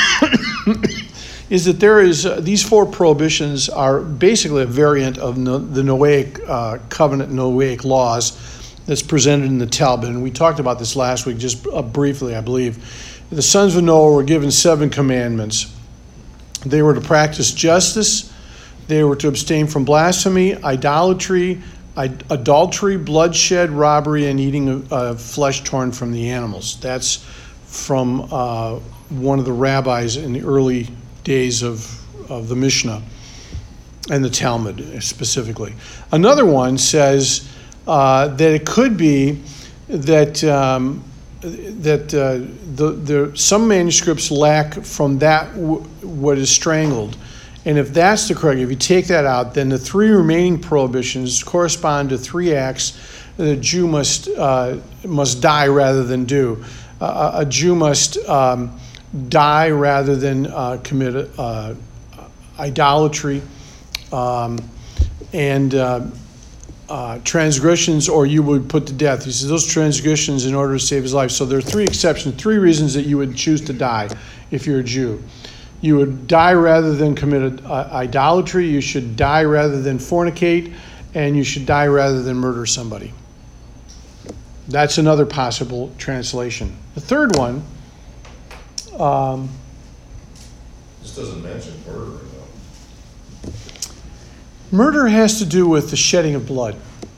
is that there is uh, these four prohibitions are basically a variant of no, the Noahic uh, covenant, Noahic laws that's presented in the Talmud. And we talked about this last week, just uh, briefly, I believe. The sons of Noah were given seven commandments. They were to practice justice. They were to abstain from blasphemy, idolatry, I- adultery, bloodshed, robbery, and eating of uh, flesh torn from the animals. That's from uh, one of the rabbis in the early days of, of the Mishnah and the Talmud specifically. Another one says uh, that it could be that um, that uh, the, the some manuscripts lack from that w- what is strangled. And if that's the correct, if you take that out, then the three remaining prohibitions correspond to three acts that a Jew must uh, must die rather than do. Uh, a Jew must um, die rather than uh, commit uh, idolatry um, and uh, uh, transgressions, or you would put to death. He says those transgressions in order to save his life. So there are three exceptions, three reasons that you would choose to die if you're a Jew. You would die rather than commit uh, idolatry. You should die rather than fornicate, and you should die rather than murder somebody. That's another possible translation. The third one. Um, This doesn't mention murder, though. Murder has to do with the shedding of blood.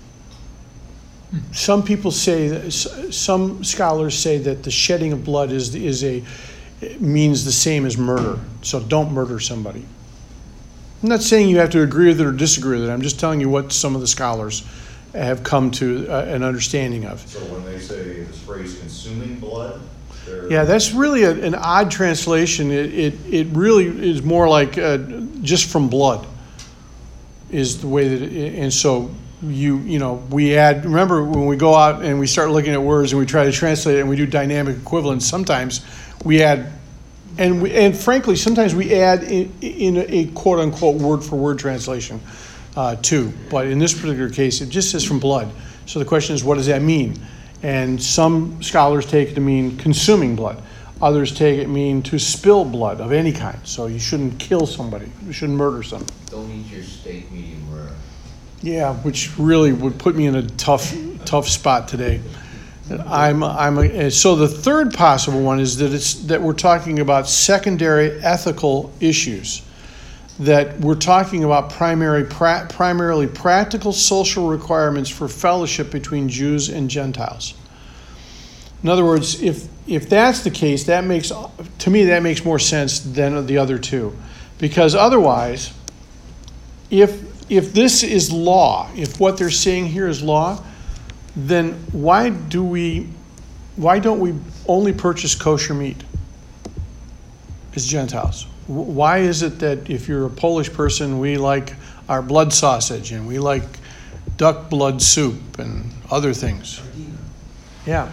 Some people say, that, some scholars say that the shedding of blood is is a means the same as murder. So don't murder somebody. I'm not saying you have to agree with it or disagree with it. I'm just telling you what some of the scholars have come to uh, an understanding of. So when they say this phrase "consuming blood," They're- Yeah, that's really a, an odd translation. It, it, it really is more like uh, just from blood is the way that, it, and so you, you know, we add, remember when we go out and we start looking at words and we try to translate it and we do dynamic equivalence, sometimes we add, and we, and frankly, sometimes we add in, in a quote unquote word for word translation uh, too. But in this particular case, it just says from blood. So the question is, what does that mean? And some scholars take it to mean consuming blood. Others take it to mean to spill blood of any kind. So you shouldn't kill somebody. You shouldn't murder someone. Don't eat your steak medium rare. Yeah, which really would put me in a tough, tough spot today. I'm, I'm. A, so the third possible one is that it's that we're talking about secondary ethical issues. That we're talking about primary, pra- primarily practical social requirements for fellowship between Jews and Gentiles. In other words, if if that's the case, that makes, to me, that makes more sense than the other two. Because otherwise, if if this is law, if what they're saying here is law, then why do we, why don't we only purchase kosher meat as Gentiles? Why is it that if you're a Polish person, we like our blood sausage and we like duck blood soup and other things? Yeah.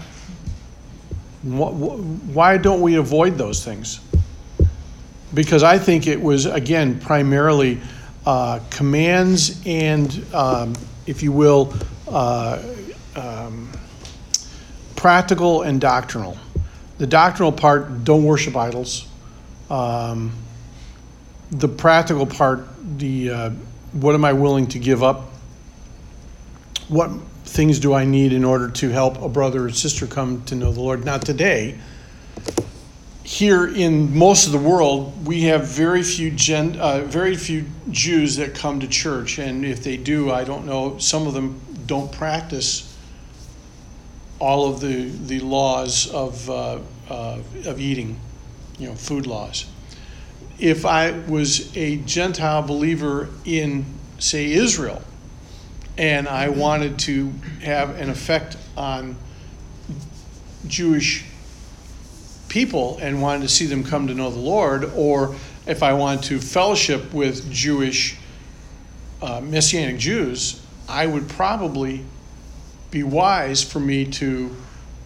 Why don't we avoid those things? Because I think it was, again, primarily uh, commands and, um, if you will, uh, um, practical and doctrinal. The doctrinal part, don't worship idols. Um, the practical part, the uh, what am I willing to give up? What things do I need in order to help a brother or sister come to know the Lord? Not today. Here in most of the world, we have very few gen, uh, very few Jews that come to church, and if they do, I don't know. Some of them don't practice all of the the laws of uh, uh, of eating, you know, food laws. If I was a Gentile believer in, say, Israel, and I wanted to have an effect on Jewish people and wanted to see them come to know the Lord, or if I wanted to fellowship with Jewish uh, Messianic Jews, I would probably be wise for me to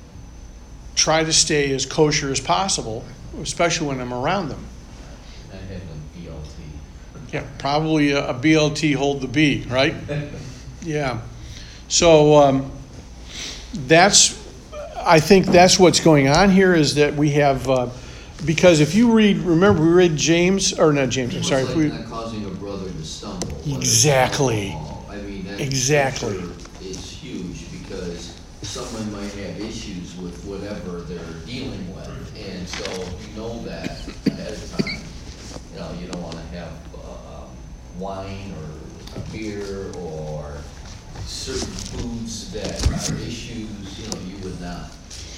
try to stay as kosher as possible, especially when I'm around them. I had a B L T. Yeah, probably a, a B L T hold the B, right? Yeah. So um, that's, I think that's what's going on here is that we have, uh, because if you read, remember we read James, or not James, I'm sorry. It's If like we, not causing a brother to stumble. whether it's Exactly. alcohol. I mean, that Exactly. picture is huge because someone might have issues with whatever they're dealing with. And so if you know that ahead of time, you know, you don't want to have uh, um, wine or a beer or certain foods that are issues, you know, you would not.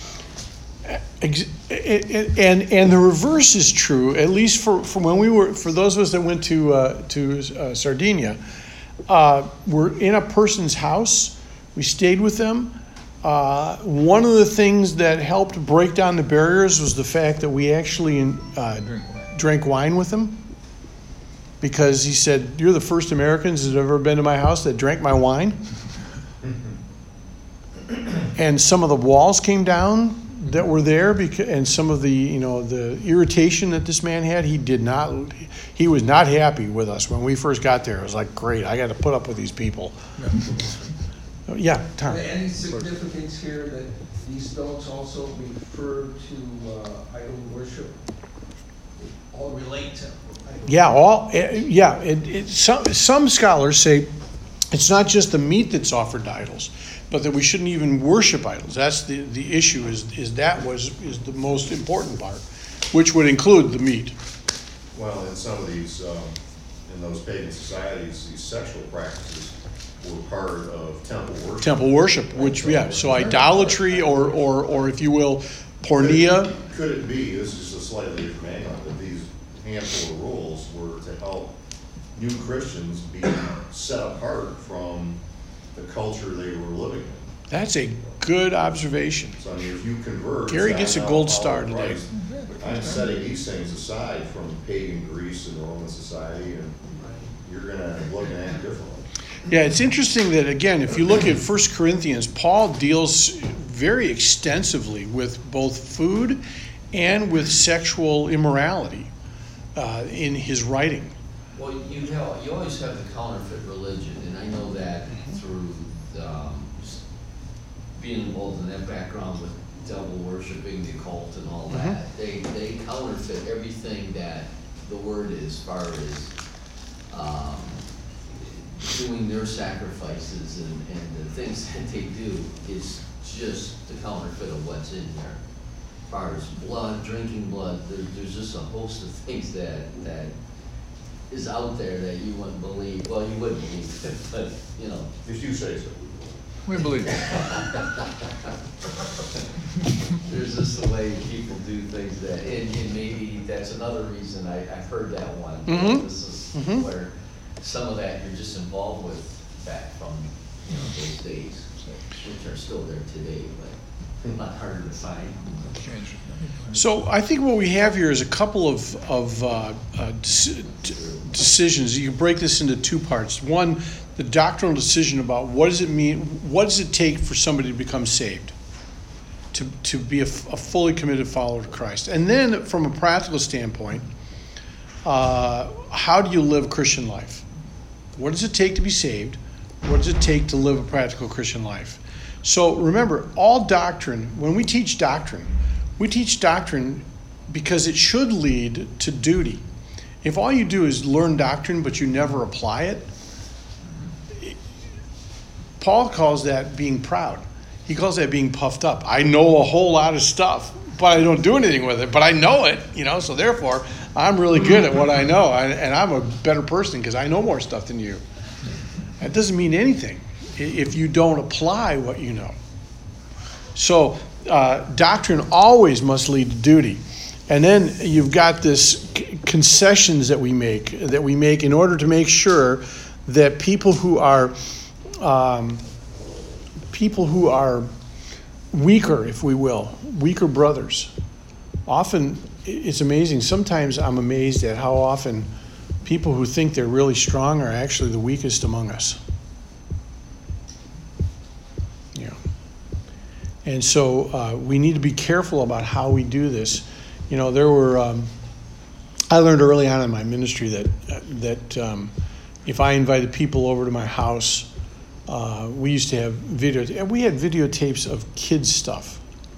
Ex- and and the reverse is true. At least for, for when we were, for those of us that went to uh, to uh, Sardinia, uh, we're in a person's house. We stayed with them. Uh, one of the things that helped break down the barriers was the fact that we actually uh, drank wine with them. Because he said, "You're the first Americans that have ever been to my house that drank my wine." And some of the walls came down that were there, because, and some of the, you know, the irritation that this man had, he did not, he was not happy with us when we first got there. It was like, great, I got to put up with these people. Yeah, Tom. Any significance here that these notes also refer to uh, idol worship? They all relate to idol Yeah, all, eh, yeah. It, it, some some scholars say it's not just the meat that's offered to idols, but that we shouldn't even worship idols. That's the, the issue. Is is that was is the most important part, which would include the meat. Well, in some of these, um, in those pagan societies, these sexual practices were part of temple worship. Temple worship, which yeah. So idolatry, or or or if you will, pornea. Could, could it be? This is just a slightly different angle. That these handful of rules were to help new Christians be set apart from the culture they were living in. That's a good observation. So I mean, if you convert. Gary gets a now gold follow star today. Christ, I'm setting these things aside from pagan Greece and Roman society, and you're gonna look at it differently. Yeah, it's interesting that, again, if you look at First Corinthians, Paul deals very extensively with both food and with sexual immorality uh, in his writing. Well, you have, you always have the counterfeit religion, and I know that through um, being involved in that background with devil worshiping, the occult, and all that. They they counterfeit everything that the word is, as far as um, doing their sacrifices and, and the things that they do is just the counterfeit of what's in there. As far as blood, drinking blood, there, there's just a host of things that that is out there that you wouldn't believe. Well, you wouldn't believe it, but you know. If you say so. We believe it. There's just a way people do things that, and, and maybe that's another reason I, I've heard that one. Mhm. This is Mhm. where some of that you're just involved with back from, you know, those days, which are still there today, but a lot harder to find. So I think what we have here is a couple of, of uh, uh, dec- d- decisions. You can break this into two parts. One, the doctrinal decision about what does it mean, what does it take for somebody to become saved, to, to be a, f- a fully committed follower of Christ. And then from a practical standpoint, uh, how do you live a Christian life? What does it take to be saved? What does it take to live a practical Christian life? So remember, all doctrine, when we teach doctrine, we teach doctrine because it should lead to duty. If all you do is learn doctrine but you never apply it, Paul calls that being proud. He calls that being puffed up. I know a whole lot of stuff, but I don't do anything with it. But I know it, you know, so therefore I'm really good at what I know, and I'm a better person because I know more stuff than you. That doesn't mean anything if you don't apply what you know. So uh, doctrine always must lead to duty. And then you've got this c- concessions that we make, that we make in order to make sure that people who are um, people who are weaker, if we will, weaker brothers. Often, it's amazing. Sometimes I'm amazed at how often people who think they're really strong are actually the weakest among us. Yeah. And so uh, we need to be careful about how we do this. You know, there were, um, I learned early on in my ministry that, uh, that um, if I invited people over to my house, uh, we used to have videos, and we had videotapes of kids' stuff.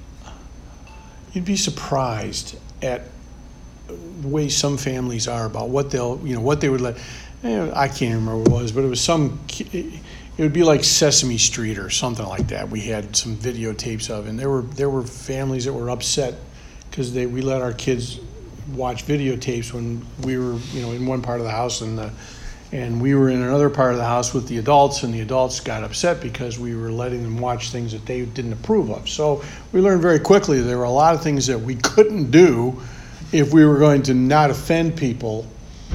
You'd be surprised at the way some families are about what they'll, you know, what they would let. You know, I can't remember what it was, but it was some. It would be like Sesame Street or something like that. We had some videotapes of, and there were there were families that were upset because they we let our kids watch videotapes when we were, you know, in one part of the house, and the, and we were in another part of the house with the adults, and the adults got upset because we were letting them watch things that they didn't approve of. So we learned very quickly there were a lot of things that we couldn't do if we were going to not offend people,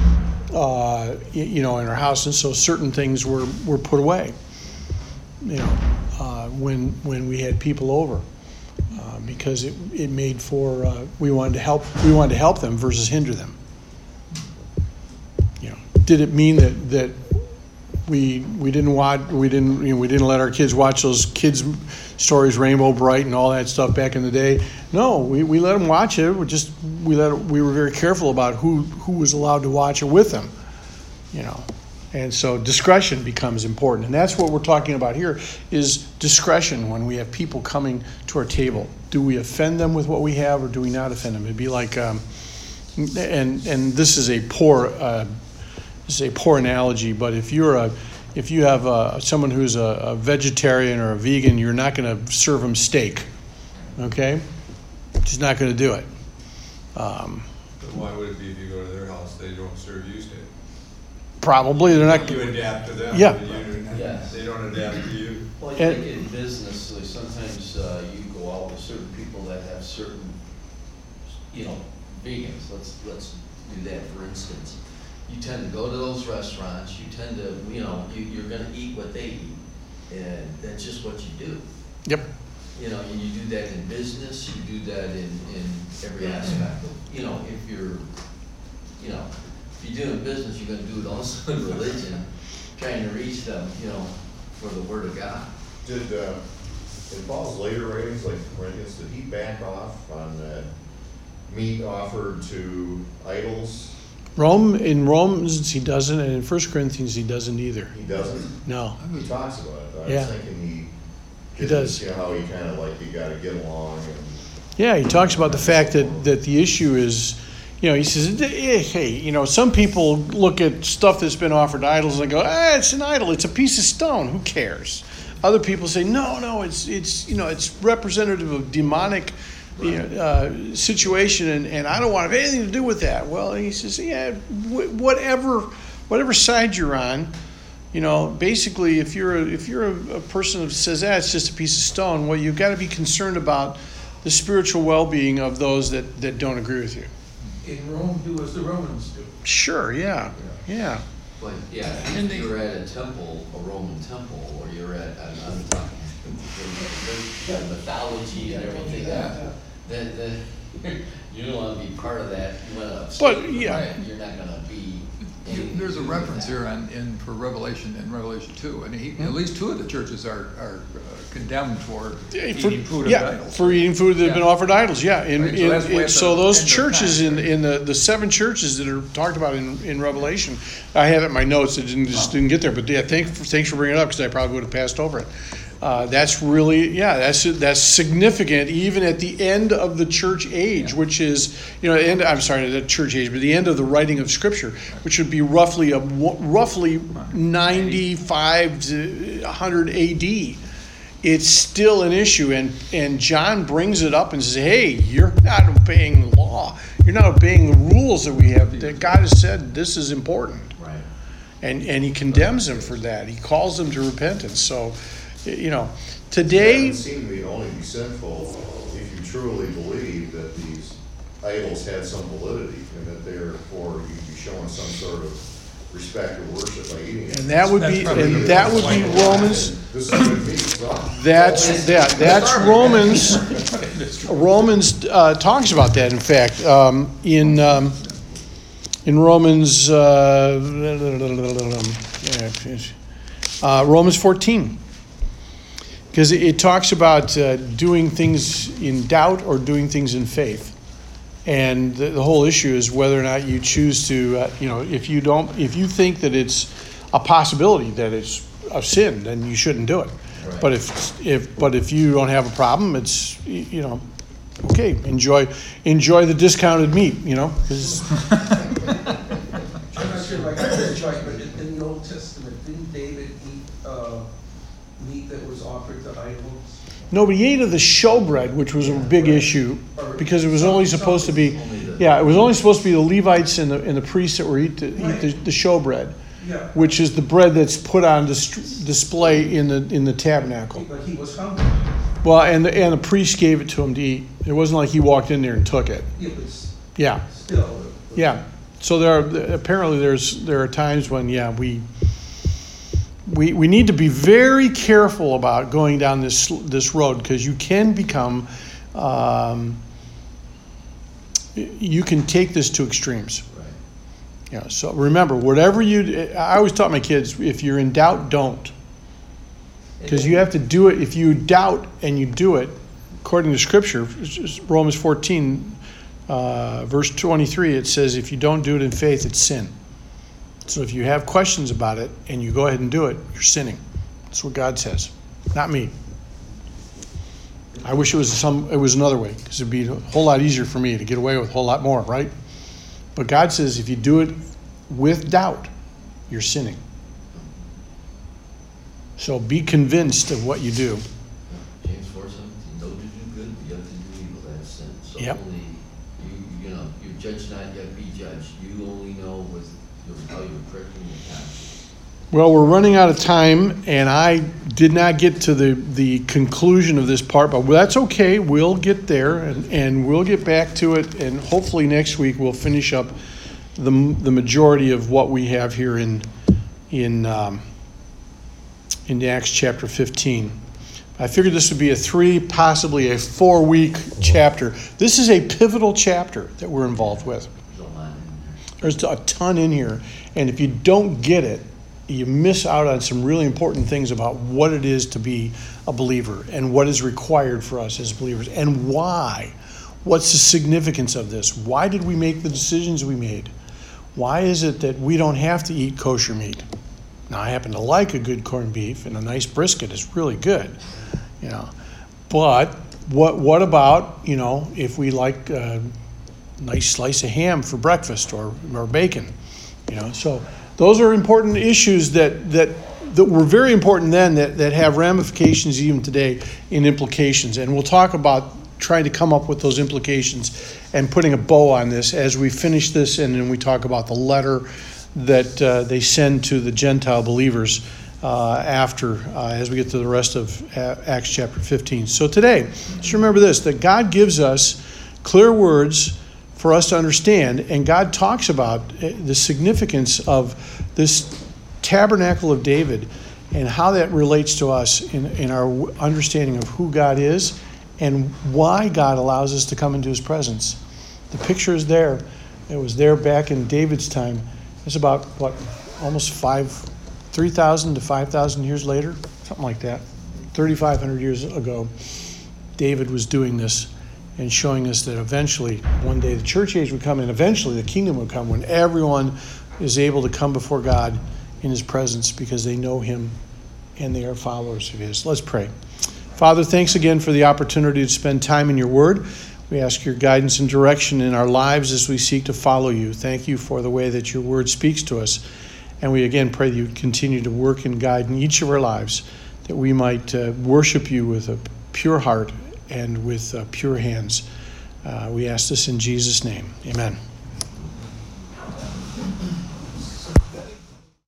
uh, you know, in our house. And so certain things were, were put away, you know, uh, when when we had people over, uh, because it, it made for, uh, we wanted to help, we wanted to help them versus hinder them. You know, did it mean that, that we we didn't watch, we didn't, you know, we didn't let our kids watch those kids' stories, Rainbow Bright and all that stuff back in the day? No, we, we let them watch it. We just we let we were very careful about who who was allowed to watch it with them, you know. And so discretion becomes important, and that's what we're talking about here: is discretion when we have people coming to our table. Do we offend them with what we have, or do we not offend them? It'd be like, um, and and this is a poor uh, this is a poor analogy, but if you're a if you have a, someone who's a, a vegetarian or a vegan, you're not going to serve them steak, okay? Just not going to do it. Um, But why would it be if you go to their house, they don't serve you steak? Probably they're not. You adapt to them. Yeah. but you- Yes. They don't adapt to you. Well, you And- think in business, like sometimes uh, you go out with certain people that have certain, you know, vegans. Let's let's do that for instance. You tend to go to those restaurants. You tend to, you know, you, you're going to eat what they eat, and that's just what you do. Yep. You know, and you do that in business, you do that in, in every aspect of, you know, if you're, you know, if you're doing business, you're gonna do it also in religion, trying to reach them, you know, for the word of God. Did, uh, in Paul's later writings, like Corinthians, did he back off on uh, meat offered to idols? Rome, in Romans he doesn't, and in First Corinthians he doesn't either. He doesn't? No. He talks about it, though. I Yeah. was thinking he. He does. You know, how he kind of like, you gotta get along and. Yeah, he talks about the fact that, that the issue is, you know, he says, eh, hey, you know, some people look at stuff that's been offered to idols and they go, ah, it's an idol, it's a piece of stone, who cares? Other people say, no, no, it's, it's you know, it's representative of demonic you know, uh, situation, and, and I don't want to have anything to do with that. Well, he says, yeah, wh- whatever, whatever side you're on, you know, basically, if you're a, if you're a, a person who says, ah, it's just a piece of stone, well, you've got to be concerned about the spiritual well-being of those that, that don't agree with you. In Rome, do as the Romans do. Sure, yeah, yeah. But, yeah, if you're at a temple, a Roman temple, or you're at, I'm, I'm talking, the mythology and everything, that, then, then, you don't wanna be part of that, you wanna But, abstain from yeah. that, you're not gonna be. anything There's a to do with reference that. here on, in, for Revelation, in Revelation two, and he, at least two of the churches are, are uh, condemned for Yeah, for, eating food of yeah, idols. for eating food that have been Yeah. offered to idols, yeah. In, Right, so in, that's way in- at so the those end of churches time, in, right? in the, the seven churches that are talked about in, in Revelation, I have it in my notes, I didn't, just didn't get there, but yeah, thanks, for- thanks for bringing it up, because I probably would have passed over it. Uh, that's really, yeah, that's, that's significant, even at the end of the church age, which is, you know, end, I'm sorry, the church age, but the end of the writing of Scripture, which would be roughly a, roughly ninety-five to one hundred A D. It's still an issue, and, and John brings it up and says, hey, you're not obeying the law. You're not obeying the rules that we have, that God has said this is important. Right. And, and he condemns them for that. He calls them to repentance. So, you know, today, It seemed to me to only be sinful if you truly believe that these idols had some validity, and that therefore you'd be showing some sort of respect or worship by eating it. and that would be, and that would be Romans, This is good meat, so. that's, that, that's Romans, Romans uh, talks about that, in fact, um, in, um, in Romans, uh, uh, Romans fourteen. Because it, it talks about uh, doing things in doubt or doing things in faith. And the, the whole issue is whether or not you choose to, uh, you know, if you don't, if you think that it's a possibility that it's a sin, then you shouldn't do it. Right. But if, if, but if you don't have a problem, it's, y- you know, okay, enjoy, enjoy the discounted meat, you know, 'cause- I'm not sure if I got this right, but in, in the Old Testament, didn't David eat, uh, meat that was offered to idols? nobody ate of the showbread, which was a big issue, because it was only supposed to be, yeah, it was only supposed to be the Levites and the, and the priests that were eat, to eat the, the showbread, Yeah, which is the bread that's put on dis- display in the, in the tabernacle. but he was hungry. Well, and the, and the priest gave it to him to eat. It wasn't like he walked in there and took it. It was Yeah, still. yeah. So there are, apparently there's, there are times when, yeah, we, we, we need to be very careful about going down this, this road, because you can become, um, you can take this to extremes. Right. Yeah, so remember, whatever you, I always taught my kids, if you're in doubt, don't. Because you have to do it, if you doubt and you do it, according to Scripture, Romans fourteen, uh, verse twenty-three, it says, if you don't do it in faith, it's sin. So if you have questions about it and you go ahead and do it, you're sinning. That's what God says, not me. I wish it was some, it was another way, because it'd be a whole lot easier for me to get away with a whole lot more, right? But God says if you do it with doubt, you're sinning. So be convinced of what you do. James four seventeen, know to do good, but yet to do evil, that's sin. So Yep. only, you, you know, you judge not, yet be judged. You only know with your, how you're correcting your conscience. Well, we're running out of time, and I did not get to the, the conclusion of this part, but that's okay. We'll get there, and, and we'll get back to it, and hopefully next week we'll finish up the the majority of what we have here in in um, in Acts chapter fifteen. I figured this would be a three, possibly a four-week chapter. This is a pivotal chapter that we're involved with. There's a lot in there. There's a ton in here, and if you don't get it, you miss out on some really important things about what it is to be a believer and what is required for us as believers and why. What's the significance of this? Why did we make the decisions we made? Why is it that we don't have to eat kosher meat? Now, I happen to like a good corned beef, and a nice brisket is really good, you know. But what what about, you know, if we like a nice slice of ham for breakfast or, or bacon, you know? So those are important issues that that that were very important then that, that have ramifications even today in implications. And we'll talk about trying to come up with those implications and putting a bow on this as we finish this, and then we talk about the letter that uh, they send to the Gentile believers uh, after, uh, as we get to the rest of Acts chapter fifteen. So today, just remember this, that God gives us clear words for us to understand, and God talks about the significance of this tabernacle of David and how that relates to us in, in our understanding of who God is and why God allows us to come into his presence. The picture is there. It was there back in David's time. It's about, what, almost five, three thousand to five thousand years later? Something like that. thirty-five hundred years ago, David was doing this and showing us that eventually, one day, the church age would come, and eventually the kingdom would come when everyone is able to come before God in his presence because they know him and they are followers of his. Let's pray. Father, thanks again for the opportunity to spend time in your word. We ask your guidance and direction in our lives as we seek to follow you. Thank you for the way that your word speaks to us. And we again pray that you continue to work and guide in each of our lives, that we might uh, worship you with a pure heart and with uh, pure hands. Uh, we ask this in Jesus' name. Amen.